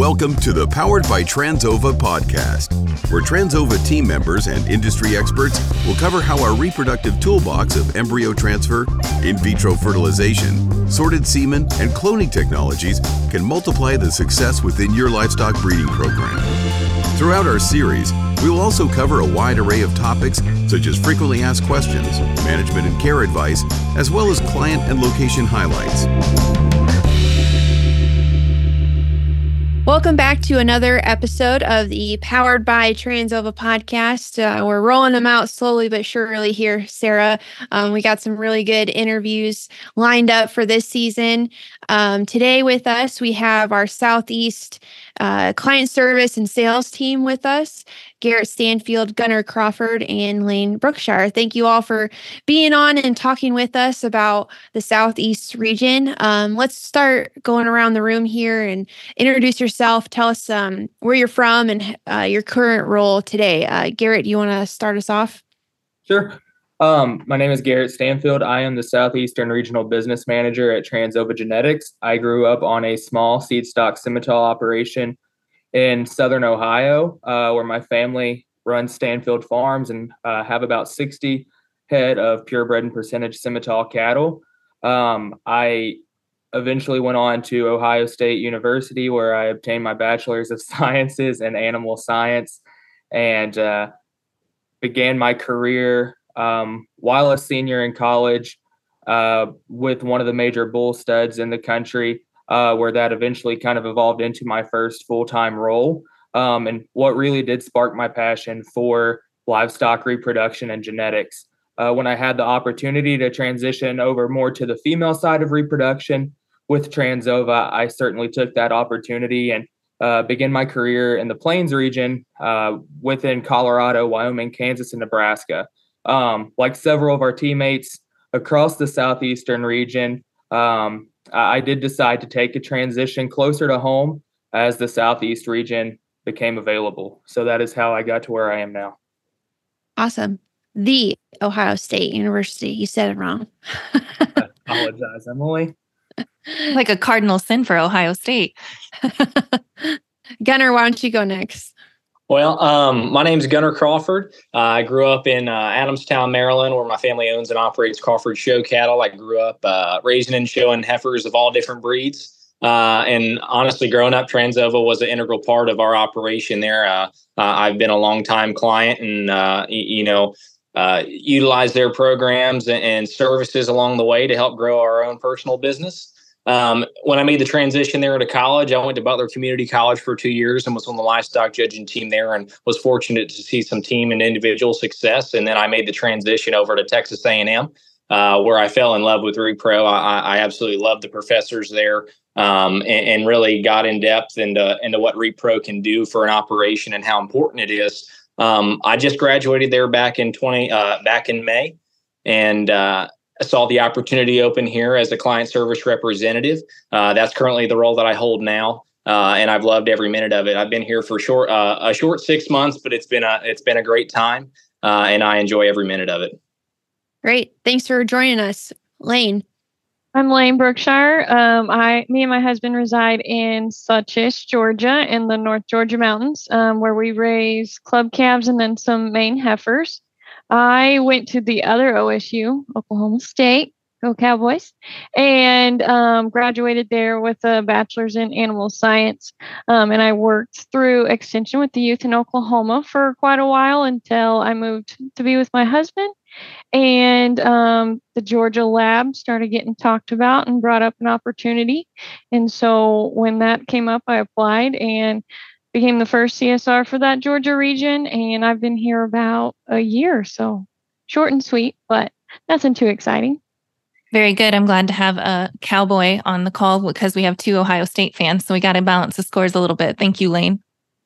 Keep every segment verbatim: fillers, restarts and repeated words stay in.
Welcome to the Powered by Transova podcast, where Transova team members and industry experts will cover how our reproductive toolbox of embryo transfer, in vitro fertilization, sorted semen, and cloning technologies can multiply the success within your livestock breeding program. Throughout our series, we will also cover a wide array of topics such as frequently asked questions, management and care advice, as well as client and location highlights. Welcome back to another episode of the Powered by Transova podcast. Uh, we're rolling them out slowly but surely here, Sarah. Um, we got some really good interviews lined up for this season. Um, today with us, we have our Southeast uh, client service and sales team with us, Garrett Stanfield, Gunnar Crawford, and Lane Brookshire. Thank you all for being on and talking with us about the Southeast region. Um, let's start going around the room here and introduce yourself. Tell us um, where you're from and uh, your current role today. Uh, Garrett, you want to start us off? Sure. Um, my name is Garrett Stanfield. I am the Southeastern Regional Business Manager at Transova Genetics. I grew up on a small seed stock Simmental operation in Southern Ohio, uh, where my family runs Stanfield Farms and uh, have about sixty head of purebred and percentage Simmental cattle. Um, I eventually went on to Ohio State University, where I obtained my Bachelor's of Sciences in Animal Science and uh, began my career um, while a senior in college uh, with one of the major bull studs in the country, uh, where that eventually kind of evolved into my first full-time role. Um, and what really did spark my passion for livestock reproduction and genetics. Uh, when I had the opportunity to transition over more to the female side of reproduction with Transova, I certainly took that opportunity and uh, began my career in the Plains region uh, within Colorado, Wyoming, Kansas, and Nebraska. Um, like several of our teammates across the Southeastern region, um, I did decide to take a transition closer to home as the Southeast region became available. So that is how I got to where I am now. Awesome. The Ohio State University. You said it wrong. I apologize, Emily. Like a cardinal sin for Ohio State. Gunnar, why don't you go next? Well, um, my name is Gunnar Crawford. Uh, I grew up in uh, Adamstown, Maryland, where my family owns and operates Crawford Show Cattle. I grew up uh, raising and showing heifers of all different breeds. Uh, and honestly, growing up, Transova was an integral part of our operation there. Uh, uh, I've been a longtime client and, uh, y- you know, uh, utilize their programs and, and services along the way to help grow our own personal business. Um, when I made the transition there to college, I went to Butler Community College for two years and was on the livestock judging team there and was fortunate to see some team and individual success. And then I made the transition over to Texas A and M, uh, where I fell in love with Repro. I, I absolutely loved the professors there um, and, and really got in depth into, into what Repro can do for an operation and how important it is. Um, I just graduated there back in twenty uh, back in May, and uh, I saw the opportunity open here as a client service representative. Uh, that's currently the role that I hold now, uh, and I've loved every minute of it. I've been here for short uh, a short six months, but it's been a it's been a great time, uh, and I enjoy every minute of it. Great, thanks for joining us, Lane. I'm Lane Brookshire. Um, I, me and my husband reside in Suttish, Georgia, in the North Georgia mountains, um, where we raise club calves and then some Maine heifers. I went to the other O S U, Oklahoma State, go Cowboys, and um, graduated there with a bachelor's in animal science. Um, and I worked through extension with the youth in Oklahoma for quite a while until I moved to be with my husband. And um, the Georgia lab started getting talked about and brought up an opportunity. And so when that came up, I applied and became the first C S R for that Georgia region. And I've been here about a year. So short and sweet, but nothing too exciting. Very good. I'm glad to have a Cowboy on the call because we have two Ohio State fans. So we got to balance the scores a little bit. Thank you, Lane.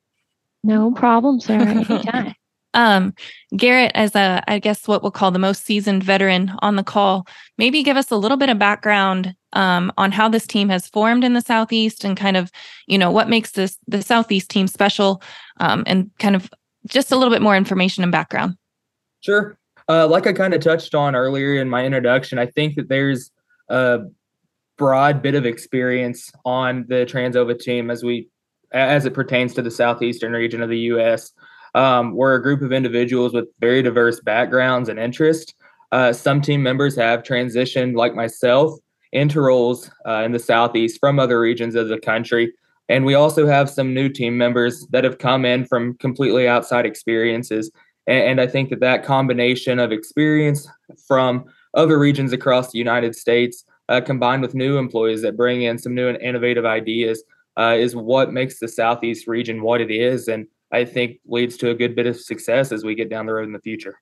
No problem, Sarah. Anytime. Um, Garrett, as a, I guess what we'll call the most seasoned veteran on the call, maybe give us a little bit of background um, on how this team has formed in the Southeast and kind of, you know, what makes this the Southeast team special um, and kind of just a little bit more information and background. Sure. Uh, like I kind of touched on earlier in my introduction, I think that there's a broad bit of experience on the Transova team as we as it pertains to the southeastern region of the U S. Um, we're a group of individuals with very diverse backgrounds and interests. Uh, some team members have transitioned, like myself, into roles uh, in the Southeast from other regions of the country. And we also have some new team members that have come in from completely outside experiences. And, and I think that that combination of experience from other regions across the United States, uh, combined with new employees that bring in some new and innovative ideas, uh, is what makes the Southeast region what it is. And I think leads to a good bit of success as we get down the road in the future.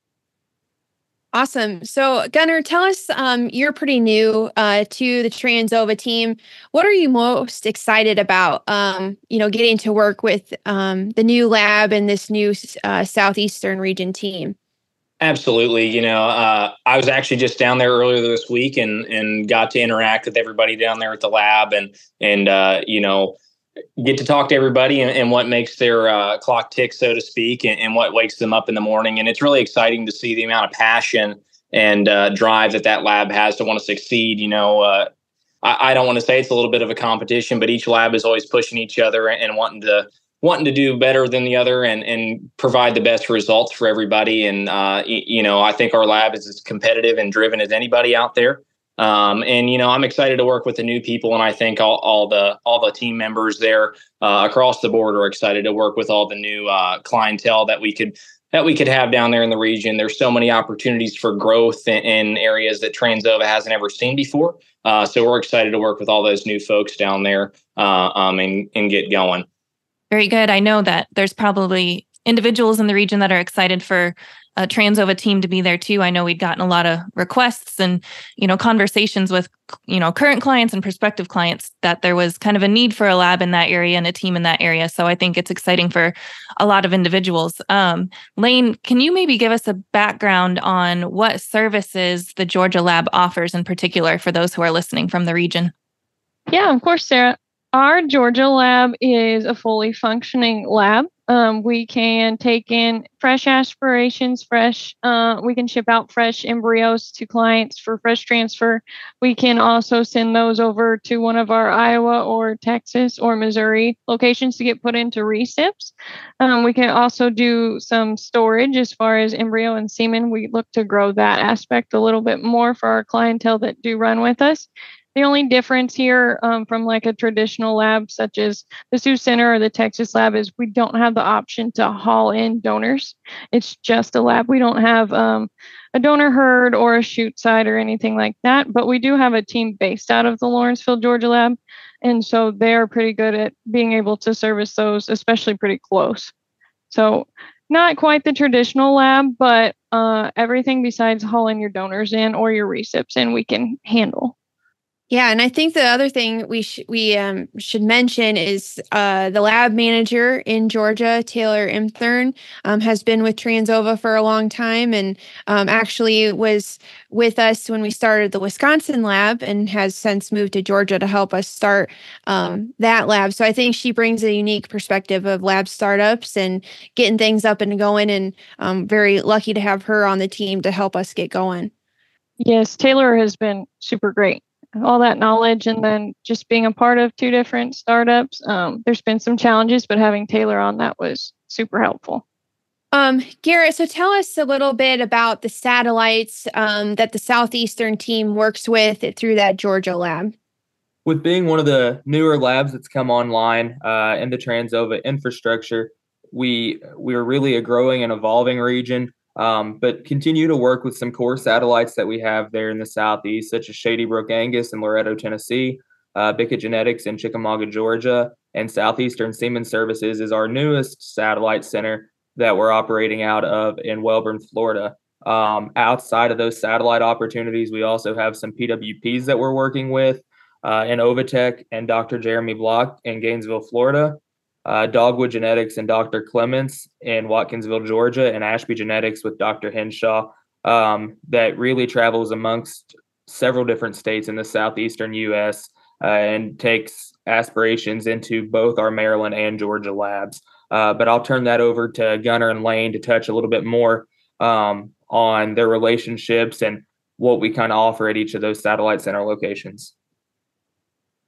Awesome. So, Gunnar, tell us, um, you're pretty new uh, to the Trans-Ova team. What are you most excited about, um, you know, getting to work with um, the new lab and this new uh, Southeastern region team? Absolutely. You know, uh, I was actually just down there earlier this week and and got to interact with everybody down there at the lab and, and uh, you know, get to talk to everybody and, and what makes their uh, clock tick, so to speak, and, and what wakes them up in the morning. And it's really exciting to see the amount of passion and uh, drive that that lab has to want to succeed. You know, uh, I, I don't want to say it's a little bit of a competition, but each lab is always pushing each other and, and wanting to wanting to do better than the other and, and provide the best results for everybody. And, uh, y- you know, I think our lab is as competitive and driven as anybody out there. Um, and, you know, I'm excited to work with the new people. And I think all, all the all the team members there uh, across the board are excited to work with all the new uh, clientele that we could that we could have down there in the region. There's so many opportunities for growth in, in areas that Trans-Ova hasn't ever seen before. Uh, so we're excited to work with all those new folks down there uh, um, and, and get going. Very good. I know that there's probably individuals in the region that are excited for a Trans-Ova team to be there too. I know we'd gotten a lot of requests and, you know, conversations with, you know, current clients and prospective clients that there was kind of a need for a lab in that area and a team in that area. So I think it's exciting for a lot of individuals. Um, Lane, can you maybe give us a background on what services the Georgia lab offers in particular for those who are listening from the region? Yeah, of course, Sarah. Our Georgia lab is a fully functioning lab. Um, we can take in fresh aspirations, fresh, uh, we can ship out fresh embryos to clients for fresh transfer. We can also send those over to one of our Iowa or Texas or Missouri locations to get put into recips. Um, we can also do some storage as far as embryo and semen. We look to grow that aspect a little bit more for our clientele that do run with us. The only difference here um, from like a traditional lab such as the Sioux Center or the Texas lab is we don't have the option to haul in donors. It's just a lab. We don't have um, a donor herd or a shoot site or anything like that, but we do have a team based out of the Lawrenceville, Georgia lab. And so they're pretty good at being able to service those, especially pretty close. So not quite the traditional lab, but uh, everything besides hauling your donors in or your recips in, we can handle. Yeah, and I think the other thing we sh- we um, should mention is uh, the lab manager in Georgia, Taylor Imthern, um, has been with Trans-Ova for a long time and um, actually was with us when we started the Wisconsin lab and has since moved to Georgia to help us start um, that lab. So I think she brings a unique perspective of lab startups and getting things up and going, and I'm very lucky to have her on the team to help us get going. Yes, Taylor has been super great. All that knowledge and then just being a part of two different startups. Um, there's been some challenges, but having Taylor on that was super helpful. Um, Garrett, so tell us a little bit about the satellites um, that the Southeastern team works with through that Georgia lab. With being one of the newer labs that's come online uh, in the Trans-Ova infrastructure, we we're really a growing and evolving region. Um, but continue to work with some core satellites that we have there in the Southeast, such as Shady Brook Angus in Loretto, Tennessee, uh, Bickett Genetics in Chickamauga, Georgia, and Southeastern Semen Services is our newest satellite center that we're operating out of in Wellborn, Florida. Um, outside of those satellite opportunities, we also have some P W Ps that we're working with uh, in Ovatech and Doctor Jeremy Block in Gainesville, Florida. Uh, Dogwood Genetics and Doctor Clements in Watkinsville, Georgia, and Ashby Genetics with Doctor Henshaw um, that really travels amongst several different states in the southeastern U S uh, and takes aspirations into both our Maryland and Georgia labs. Uh, but I'll turn that over to Gunnar and Lane to touch a little bit more um, on their relationships and what we kind of offer at each of those satellite center locations.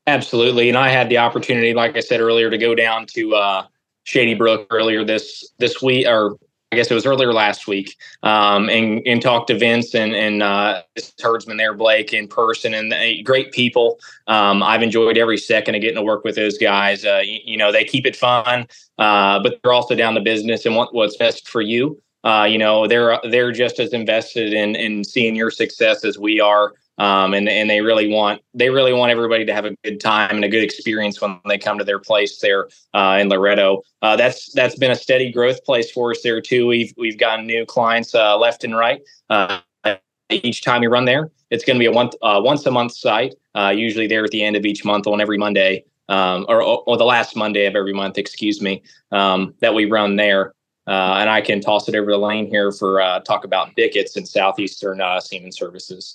Absolutely. And I had the opportunity, like I said earlier, to go down to uh, Shady Brook earlier this this week, or I guess it was earlier last week, um, and, and talk to Vince and, and uh, his herdsman there, Blake, in person, and uh, great people. Um, I've enjoyed every second of getting to work with those guys. Uh, you, you know, they keep it fun, uh, but they're also down to business and want what's best for you. Uh, you know, they're they're just as invested in in seeing your success as we are. Um, and, and they really want they really want everybody to have a good time and a good experience when they come to their place there uh, in Loretto. Uh, that's that's been a steady growth place for us there too. We've we've gotten new clients uh, left and right. Uh, each time we run there, it's going to be a once uh, once a month site. Uh, usually there at the end of each month on every Monday, um, or or the last Monday of every month, excuse me, um, that we run there. Uh, and I can toss it over the lane here for uh, talk about Bickett's and Southeastern uh, Semen Services.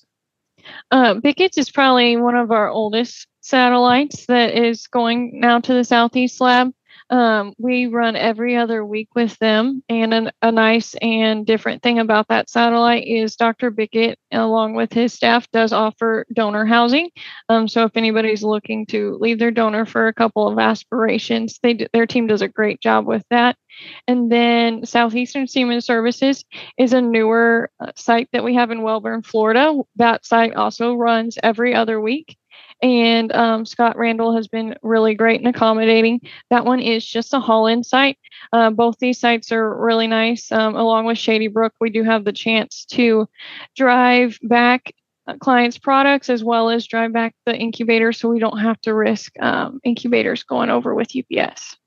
Uh, Bickett's is probably one of our oldest satellites that is going now to the Southeast Lab. Um, we run every other week with them, and an, a nice and different thing about that satellite is Doctor Bickett, along with his staff, does offer donor housing. Um, so if anybody's looking to leave their donor for a couple of aspirations, they d- their team does a great job with that. And then Southeastern Semen Services is a newer uh, site that we have in Welborn, Florida. That site also runs every other week. And um, Scott Randall has been really great and accommodating. That one is just a haul-in site. Uh, both these sites are really nice. Um, along with Shady Brook, we do have the chance to drive back uh, clients' products as well as drive back the incubator, so we don't have to risk um, incubators going over with U P S.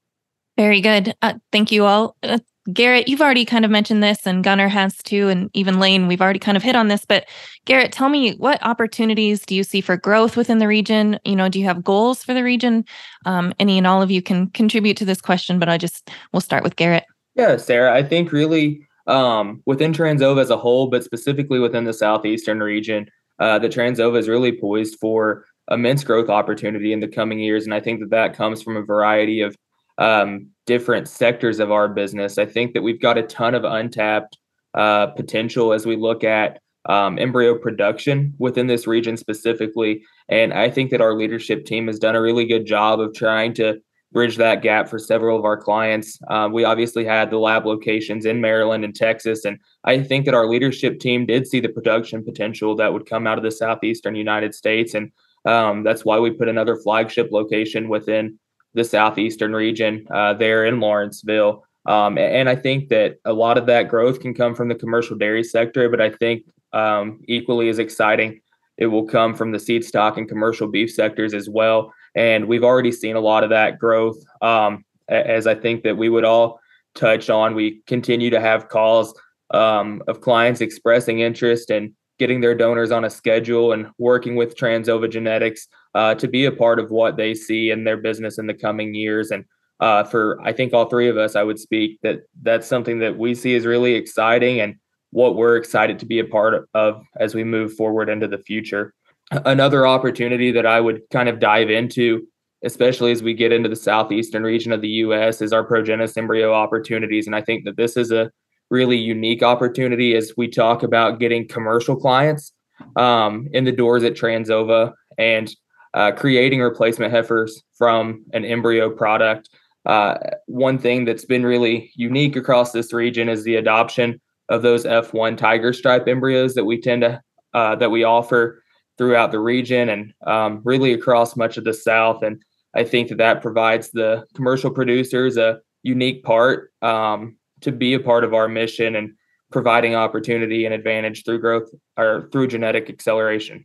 Very good. Uh, thank you all. Uh, Garrett, you've already kind of mentioned this, and Gunnar has too, and even Lane, we've already kind of hit on this, but Garrett, tell me, what opportunities do you see for growth within the region? You know, do you have goals for the region? Um, any and all of you can contribute to this question, but I just, we'll start with Garrett. Yeah, Sarah, I think really um, within Transova as a whole, but specifically within the Southeastern region, uh, that Transova is really poised for immense growth opportunity in the coming years. And I think that that comes from a variety of um, different sectors of our business. I think that we've got a ton of untapped uh, potential as we look at um, embryo production within this region specifically. And I think that our leadership team has done a really good job of trying to bridge that gap for several of our clients. Um, we obviously had the lab locations in Maryland and Texas, and I think that our leadership team did see the production potential that would come out of the Southeastern United States. And um, that's why we put another flagship location within the Southeastern region uh, there in Lawrenceville. Um, and I think that a lot of that growth can come from the commercial dairy sector, but I think um, equally as exciting, it will come from the seed stock and commercial beef sectors as well. And we've already seen a lot of that growth. Um, as I think that we would all touch on, we continue to have calls um, of clients expressing interest in getting their donors on a schedule and working with Transova Genetics uh, to be a part of what they see in their business in the coming years. And uh, for, I think all three of us, I would speak that that's something that we see as really exciting and what we're excited to be a part of as we move forward into the future. Another opportunity that I would kind of dive into, especially as we get into the Southeastern region of the U S, is our Progenus embryo opportunities. And I think that this is a really unique opportunity as we talk about getting commercial clients um, in the doors at Transova and uh, creating replacement heifers from an embryo product. Uh, one thing that's been really unique across this region is the adoption of those F one tiger stripe embryos that we tend to uh, that we offer throughout the region and um, really across much of the South. And I think that that provides the commercial producers a unique part um, to be a part of our mission and providing opportunity and advantage through growth or through genetic acceleration.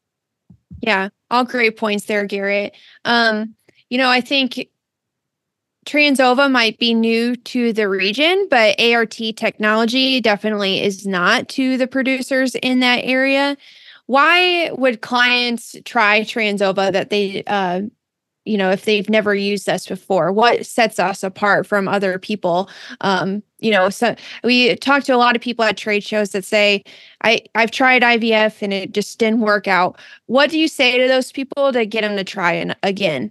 Yeah, all great points there, Garrett. Um, you know, I think Transova might be new to the region, but A R T technology definitely is not to the producers in that area. Why would clients try Transova that they, uh, you know, if they've never used us before? What sets us apart from other people? Um, you know, so we talk to a lot of people at trade shows that say, I, I've tried I V F and it just didn't work out. What do you say to those people to get them to try it again?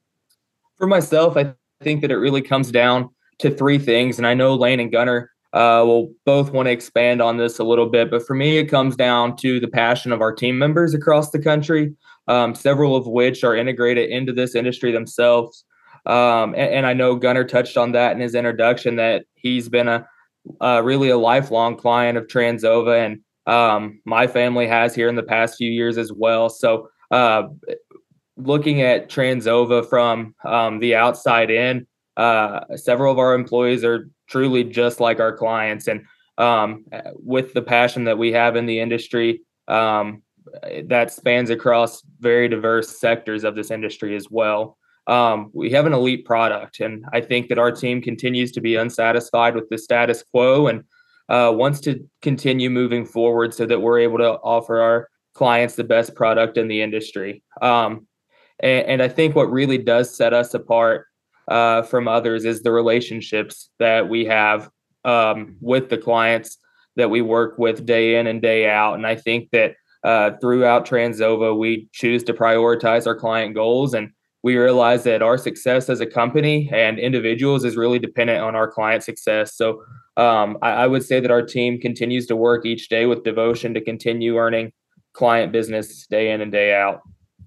For myself, I think that it really comes down to three things. And I know Lane and Gunnar uh, will both want to expand on this a little bit. But for me, it comes down to the passion of our team members across the country. um, several of which are integrated into this industry themselves. Um, and, and I know Gunnar touched on that in his introduction, that he's been a uh, really a lifelong client of Transova, and um, my family has here in the past few years as well. So uh, looking at Transova from um, the outside in, uh, several of our employees are truly just like our clients. And um, with the passion that we have in the industry, um, that spans across very diverse sectors of this industry as well. Um, we have an elite product, and I think that our team continues to be unsatisfied with the status quo and uh, wants to continue moving forward so that we're able to offer our clients the best product in the industry. Um, and, and I think what really does set us apart uh, from others is the relationships that we have um, with the clients that we work with day in and day out. And I think that uh, throughout Transova, we choose to prioritize our client goals, and we realize that our success as a company and individuals is really dependent on our client success. So um, I, I would say that our team continues to work each day with devotion to continue earning client business day in and day out.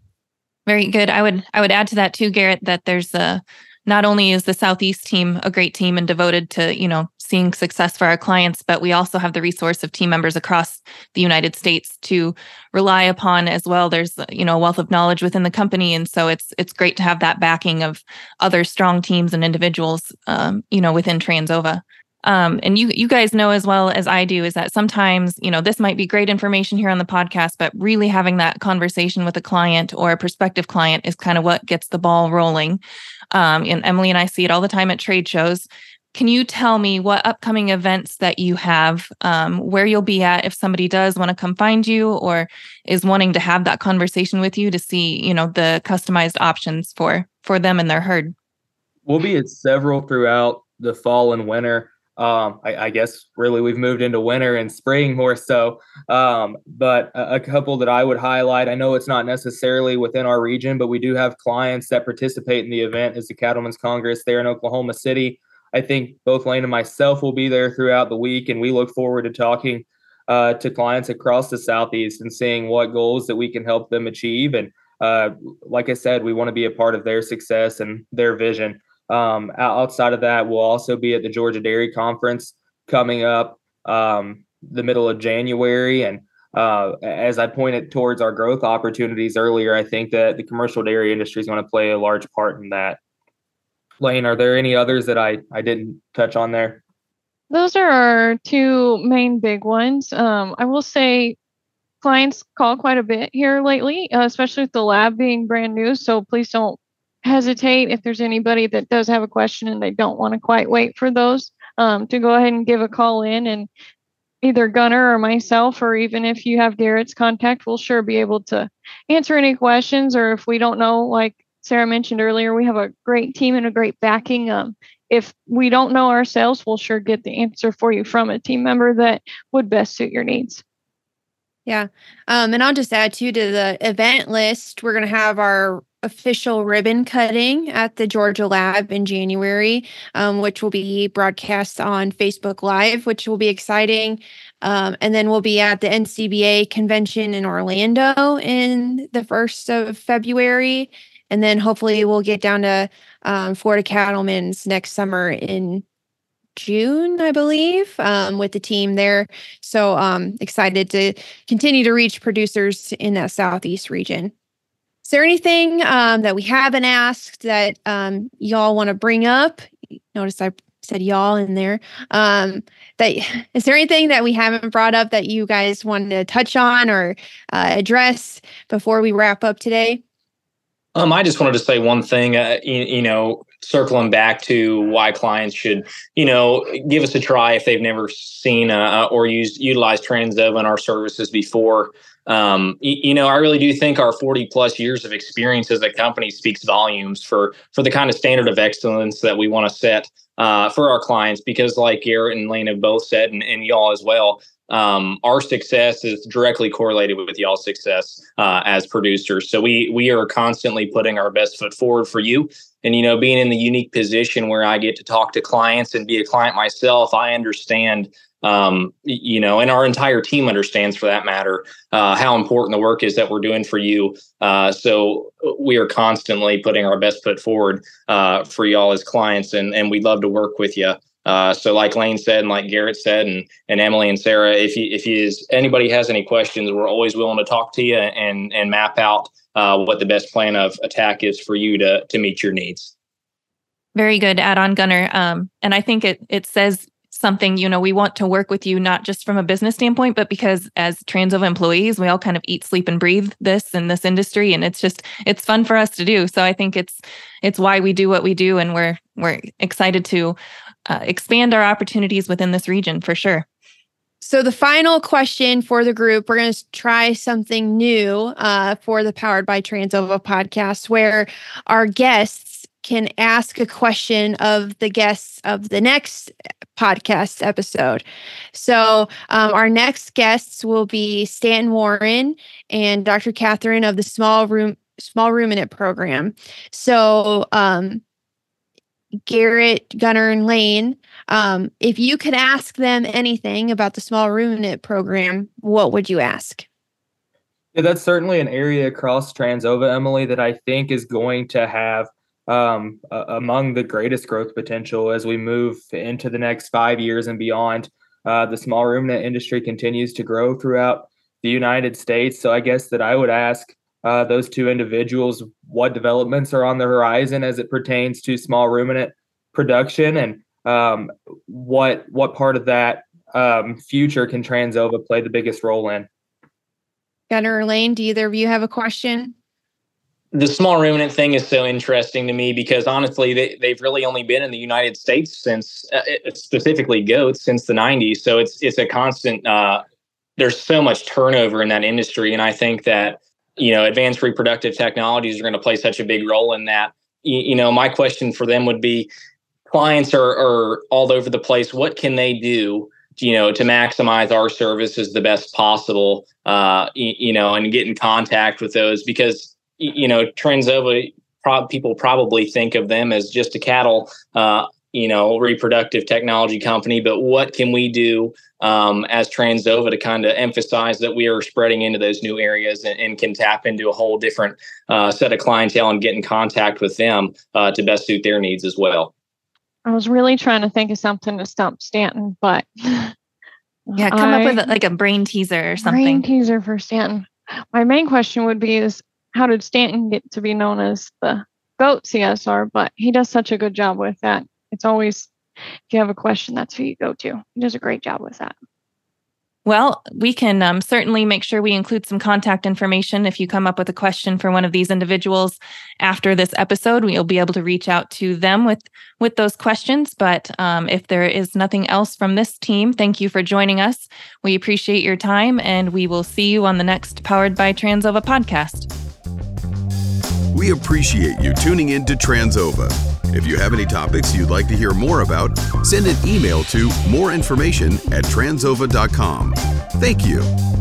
Very good. I would I would add to that too, Garrett, that there's a not only is the Southeast team a great team and devoted to, you know, seeing success for our clients, but we also have the resource of team members across the United States to rely upon as well. There's, you know, a wealth of knowledge within the company. And so it's it's great to have that backing of other strong teams and individuals, um, you know, within Transova. Um, and you you guys know as well as I do is that sometimes, you know, this might be great information here on the podcast, but really having that conversation with a client or a prospective client is kind of what gets the ball rolling. Um, and Emily and I see it all the time at trade shows. Can you tell me what upcoming events that you have, um, where you'll be at if somebody does want to come find you or is wanting to have that conversation with you to see, you know, the customized options for for them and their herd? We'll be at several throughout the fall and winter. Um, I, I guess really we've moved into winter and spring more so. Um, but a, a couple that I would highlight, I know it's not necessarily within our region, but we do have clients that participate in the event, is the Cattlemen's Congress there in Oklahoma City. I think both Lane and myself will be there throughout the week, and we look forward to talking uh, to clients across the Southeast and seeing what goals that we can help them achieve. And uh, like I said, we want to be a part of their success and their vision. Um, outside of that, we'll also be at the Georgia Dairy Conference coming up um, the middle of January. And uh, as I pointed towards our growth opportunities earlier, I think that the commercial dairy industry is going to play a large part in that. Lane, are there any others that I, I didn't touch on there? Those are our two main big ones. Um, I will say clients call quite a bit here lately, uh, especially with the lab being brand new. So please don't hesitate if there's anybody that does have a question and they don't want to quite wait for those, um, to go ahead and give a call in, and either Gunnar or myself, or even if you have Garrett's contact, we'll sure be able to answer any questions. Or if we don't know, like Sarah mentioned earlier, we have a great team and a great backing. Um, if we don't know ourselves, we'll sure get the answer for you from a team member that would best suit your needs. Yeah. Um, and I'll just add too to the event list, we're going to have our official ribbon cutting at the Georgia Lab in January, um, which will be broadcast on Facebook Live, which will be exciting. Um, and then we'll be at the N C B A convention in Orlando in the first of February. And then hopefully we'll get down to um, Florida Cattlemen's next summer in June, I believe, um, with the team there. So um, excited to continue to reach producers in that Southeast region. Is there anything um, that we haven't asked that um, y'all want to bring up? Notice I said y'all in there. Um, that is there anything that we haven't brought up that you guys wanted to touch on or uh, address before we wrap up today? Um, I just wanted to say one thing, uh, you, you know, circling back to why clients should, you know, give us a try if they've never seen uh, or used utilized Transova and our services before. Um, you, you know, I really do think our forty plus years of experience as a company speaks volumes for for the kind of standard of excellence that we want to set uh, for our clients, because like Garrett and Lane have both said, and, and y'all as well, Um, our success is directly correlated with y'all's success uh, as producers. So we we are constantly putting our best foot forward for you. And, you know, being in the unique position where I get to talk to clients and be a client myself, I understand, um, you know, and our entire team understands, for that matter, uh, how important the work is that we're doing for you. Uh, so we are constantly putting our best foot forward uh, for y'all as clients, and, and we'd love to work with you. Uh, so like Lane said, and like Garrett said, and, and Emily and Sarah, if you, if you, anybody has any questions, we're always willing to talk to you and, and map out uh, what the best plan of attack is for you to, to meet your needs. Very good add-on, Gunnar. Um, and I think it, it says something, you know, we want to work with you, not just from a business standpoint, but because as Transova employees, we all kind of eat, sleep, and breathe this in this industry. And it's just, it's fun for us to do. So I think it's, it's why we do what we do. And we're, we're excited to uh, expand our opportunities within this region for sure. So the final question for the group, we're going to try something new uh, for the Powered by Transova podcast, where our guests can ask a question of the guests of the next podcast episode. So um, our next guests will be Stanton Warren and Doctor Catherine of the Small Room Small Ruminant Program. So um, Garrett, Gunnar, and Lane, um, if you could ask them anything about the Small Ruminant Program, what would you ask? Yeah, that's certainly an area across Transova, Emily, that I think is going to have Um, uh, among the greatest growth potential as we move into the next five years and beyond. Uh, the small ruminant industry continues to grow throughout the United States. So I guess that I would ask uh, those two individuals what developments are on the horizon as it pertains to small ruminant production, and um, what what part of that um, future can Transova play the biggest role in. Gunnar or Lane, do either of you have a question? The small ruminant thing is so interesting to me because honestly, they, they've really only been in the United States since, uh, specifically goats, since the nineties. So it's it's a constant, uh, there's so much turnover in that industry. And I think that, you know, advanced reproductive technologies are going to play such a big role in that. You, you know, my question for them would be, clients are, are all over the place. What can they do, you know, to maximize our services the best possible, uh, you, you know, and get in contact with those? Because you know, Transova, pro- people probably think of them as just a cattle, uh, you know, reproductive technology company. But what can we do um, as Transova to kind of emphasize that we are spreading into those new areas and, and can tap into a whole different uh, set of clientele and get in contact with them uh, to best suit their needs as well? I was really trying to think of something to stump Stanton, but yeah, come I, up with a, like a brain teaser or something. Brain teaser for Stanton. My main question would be is, how did Stanton get to be known as the GOAT C S R? But he does such a good job with that. It's always, if you have a question, that's who you go to. He does a great job with that. Well, we can um, certainly make sure we include some contact information. If you come up with a question for one of these individuals after this episode, we'll be able to reach out to them with, with those questions. But um, if there is nothing else from this team, thank you for joining us. We appreciate your time, and we will see you on the next Powered by Transova podcast. We appreciate you tuning in to Transova. If you have any topics you'd like to hear more about, send an email to more information at transova dot com. Thank you.